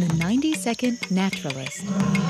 The 90-Second Naturalist.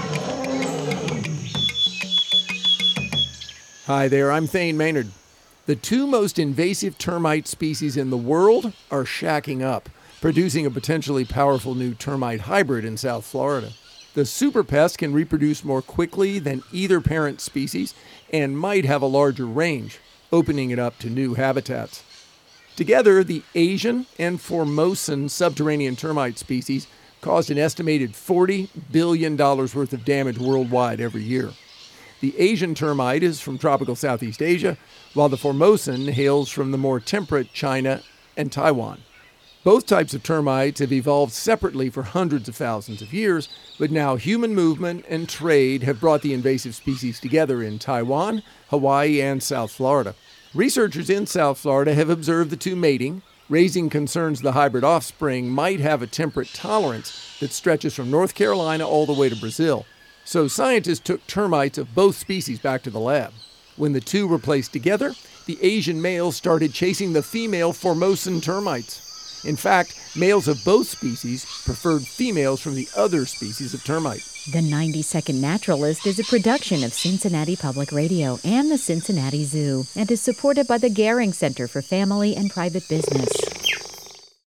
Hi there, I'm Thane Maynard. The two most invasive termite species in the world are shacking up, producing a potentially powerful new termite hybrid in South Florida. The superpest can reproduce more quickly than either parent species and might have a larger range, opening it up to new habitats. Together, the Asian and Formosan subterranean termite species caused an estimated $40 billion worth of damage worldwide every year. The Asian termite is from tropical Southeast Asia, while the Formosan hails from the more temperate China and Taiwan. Both types of termites have evolved separately for hundreds of thousands of years, but now human movement and trade have brought the invasive species together in Taiwan, Hawaii, and South Florida. Researchers in South Florida have observed the two mating, raising concerns the hybrid offspring might have a temperate tolerance that stretches from North Carolina all the way to Brazil. So scientists took termites of both species back to the lab. When the two were placed together, the Asian males started chasing the female Formosan termites. In fact, males of both species preferred females from the other species of termite. The 90-Second Naturalist is a production of Cincinnati Public Radio and the Cincinnati Zoo and is supported by the Gehring Center for Family and Private Business.